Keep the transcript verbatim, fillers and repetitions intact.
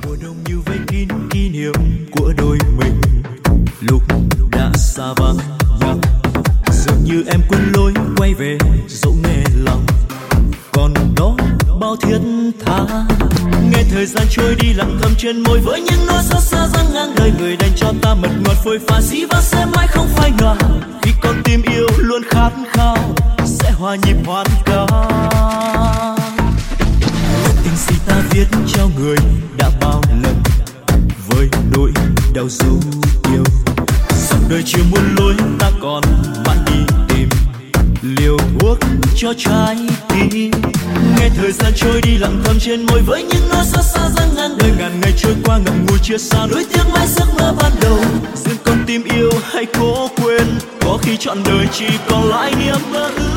mùa đông như vây kín kỷ niệm của đôi mình lúc đã xa vắng nhau, dường như em quên lối quay về dẫu nghe lòng còn đó bao thiết tha. Nghe thời gian trôi đi lặng thầm trên môi với những nỗi xót xa dang ngang đời, người đành cho ta mật ngọt phôi pha dĩ vãng sẽ mãi không phai nhòa. Khi con tim yêu luôn khát khao sẽ hòa nhịp hoan ca. Tình gì ta viết cho người đã bao lần với nỗi đau dấu yêu. Dòng đời chưa muôn lối ta còn mãi đi tìm liều thuốc cho trái tim. Nghe thời gian trôi đi lặng thầm trên môi với những nỗi xót xa dang ngang đời, ngàn ngày trôi qua ngậm ngùi chia xa nuối tiếc mãi giấc mơ ban đầu. Riêng con tim yêu hay cố quên, có khi trọn đời chỉ còn lại niềm mơ ước.